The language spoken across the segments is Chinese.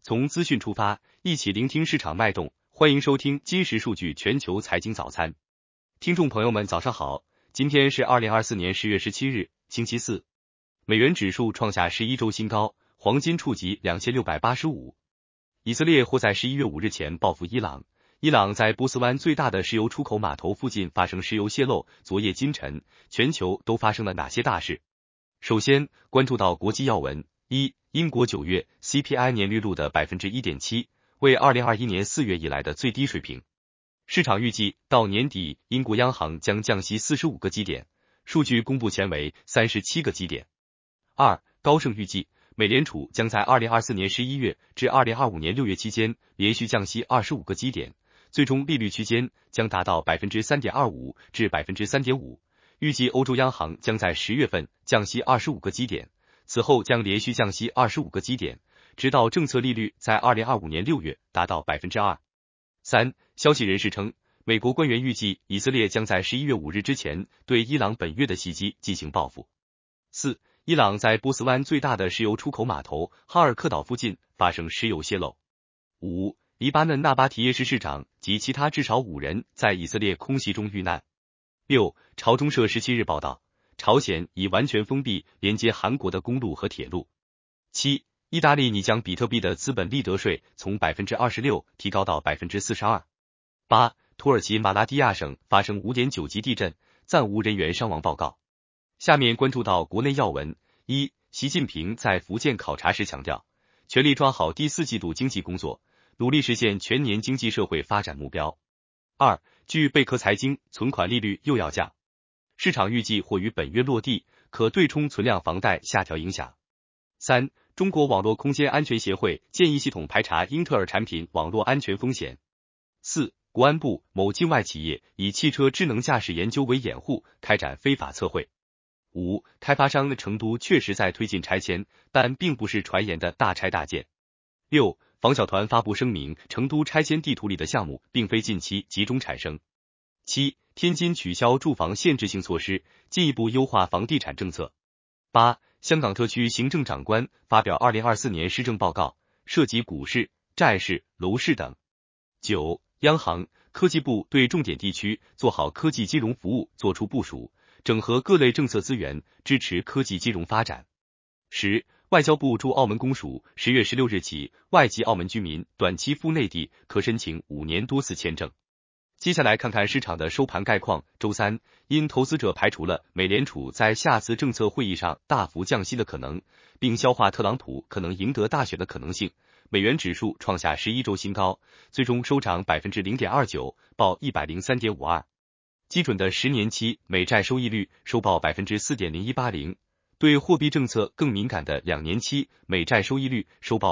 从资讯出发，一起聆听市场脉动。欢迎收听今时数据全球财经早餐。听众朋友们早上好，今天是2024年10月17日，星期四。美元指数创下11周新高，黄金触及2685。以色列或在11月5日前报复伊朗。伊朗在波斯湾最大的石油出口码头附近发生石油泄漏，昨夜今晨，全球都发生了哪些大事？首先关注到国际要闻。英国9月 CPI 年率录的 1.7%， 为2021年4月以来的最低水平。市场预计到年底，英国央行将降息45个基点，数据公布前为37个基点。高盛预计，美联储将在2024年11月至2025年6月期间连续降息25个基点，最终利率区间将达到 3.25% 至 3.5%。预计欧洲央行将在10月份降息25个基点，此后将连续降息25个基点，直到政策利率在2025年6月达到 2%。消息人士称，美国官员预计以色列将在11月5日之前对伊朗本月的袭击进行报复。伊朗在波斯湾最大的石油出口码头哈尔克岛附近发生石油泄漏。黎巴嫩纳巴提耶市市长及其他至少5人在以色列空袭中遇难。朝中社17日报道，朝鲜已完全封闭连接韩国的公路和铁路。意大利拟将比特币的资本利得税从 26% 提高到 42%。土耳其马拉蒂亚省发生 5.9 级地震，暂无人员伤亡报告。下面关注到国内要闻。习近平在福建考察时强调，全力抓好第4季度经济工作，努力实现全年经济社会发展目标。据贝壳财经，存款利率又要降，市场预计或于本月落地，可对冲存量房贷下调影响。中国网络空间安全协会建议系统排查英特尔产品网络安全风险。国安部某境外企业以汽车智能驾驶研究为掩护，开展非法测绘。开发商的成都确实在推进拆迁，但并不是传言的大拆大建。房小团发布声明，成都拆迁地图里的项目并非近期集中产生。天津取消住房限制性措施，进一步优化房地产政策。香港特区行政长官发表2024年施政报告，涉及股市、债市、楼市等。央行、科技部对重点地区做好科技金融服务作出部署，整合各类政策资源，支持科技金融发展。外交部驻澳门公署10月16日起，外籍澳门居民短期赴内地可申请5年多次签证。接下来看看市场的收盘概况。周三，因投资者排除了美联储在下次政策会议上大幅降息的可能，并消化特朗普可能赢得大选的可能性，美元指数创下11周新高，最终收涨 0.29%， 报 103.52。基准的10年期美债收益率收报 4.0180%， 对货币政策更敏感的2年期美债收益率收报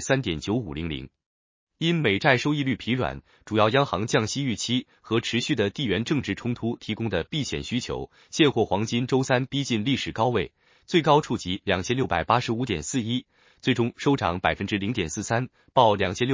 3.9500%。因美债收益率疲软，主要央行降息预期和持续的地缘政治冲突提供的避险需求，现货黄金周三逼近历史高位，最高触及 2685.41， 最终收涨 0.43%， 报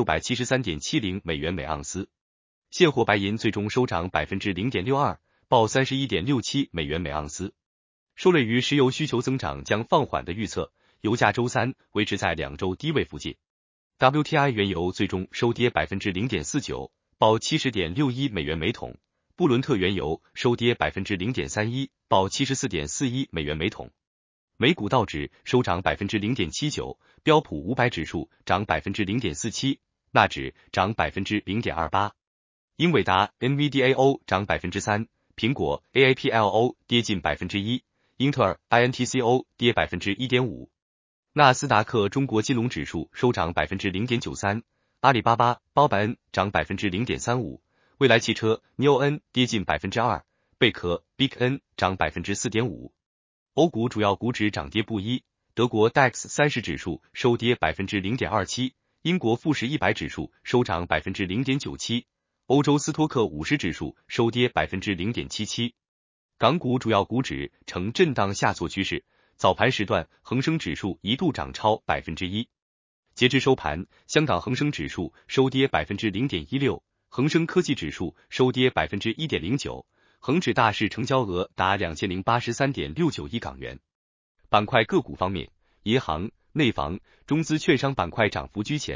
2673.70 美元每盎司。现货白银最终收涨 0.62%， 报 31.67 美元每盎司。受累于石油需求增长将放缓的预测，油价周三维持在2周低位附近。WTI 原油最终收跌 0.49%， 报 70.61 美元每桶。布伦特原油收跌 0.31%， 报 74.41 美元每桶。美股道指收涨 0.79%， 标普500指数涨 0.47%， 纳指涨 0.28%。英伟达 NVDAO 涨 3%， 苹果 AAPLO 跌近 1%， 英特尔 INTCO 跌 1.5%。纳斯达克中国金融指数收涨 0.93%， 阿里巴巴、包百恩涨 0.35%， 蔚来汽车 NIO-N 跌近 2%， 贝壳 BigN 涨 4.5%。欧股主要股指涨跌不一，德国 DAX 30指数收跌 0.27%， 英国富时100指数收涨 0.97%， 欧洲斯托克50指数收跌 0.77%。港股主要股指呈震荡下挫趋势，早盘时段恒生指数一度涨超 1%。截至收盘，香港恒生指数收跌 0.16%， 恒生科技指数收跌 1.09%， 恒指大市成交额达 2083.69 亿港元。板块个股方面，银行、内房、中资券商板块涨幅居前，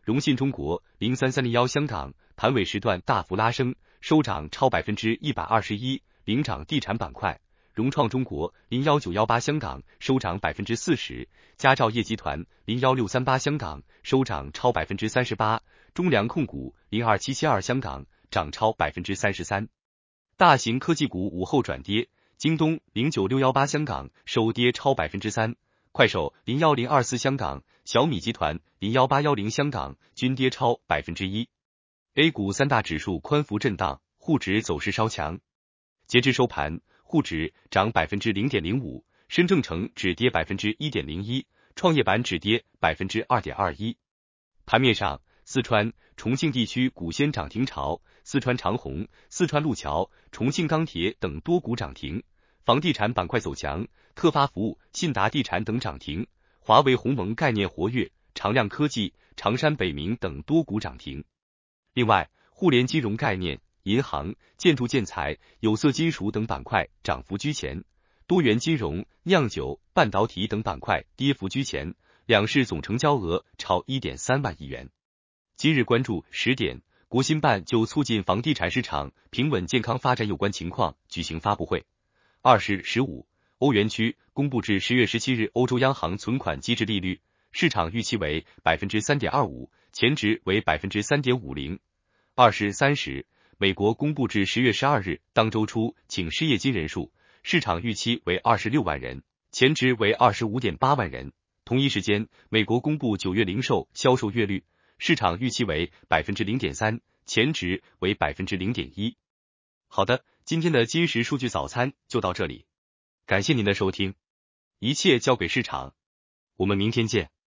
融信中国03301香港盘尾时段大幅拉升，收涨超121%，领涨地产板块。融创中国01918香港收涨40%，佳兆业集团01638香港收涨超38%，中粮控股02772香港涨超33%。大型科技股午后转跌，京东09618香港收跌超3%，快手01024香港、小米集团01810香港均跌超1%。A 股三大指数宽幅震荡，沪指走势稍强。截至收盘，沪指涨0.05%，深证成指跌1.01%，创业板指跌2.21%。盘面上，四川、重庆地区股先涨停潮，四川长虹、四川路桥、重庆钢铁等多股涨停。房地产板块走强，特发服务、信达地产等涨停，华为鸿蒙概念活跃，长亮科技、常山北明等多股涨停。另外，互联金融概念、银行、建筑建材、有色金属等板块涨幅居前，多元金融、酿酒、半导体等板块跌幅居前，两市总成交额超1.3万亿元。今日关注10点，国新办就促进房地产市场平稳健康发展有关情况举行发布会。20、15，欧元区公布至10月17日欧洲央行存款机制利率，市场预期为 3.25%， 前值为 3.50%。20、30，美国公布至10月12日当周初请失业金人数，市场预期为26万人，前值为 25.8 万人。同一时间，美国公布9月零售销售月率，市场预期为 0.3%， 前值为 0.1%。好的，今天的今时数据早餐就到这里，感谢您的收听，一切交给市场，我们明天见。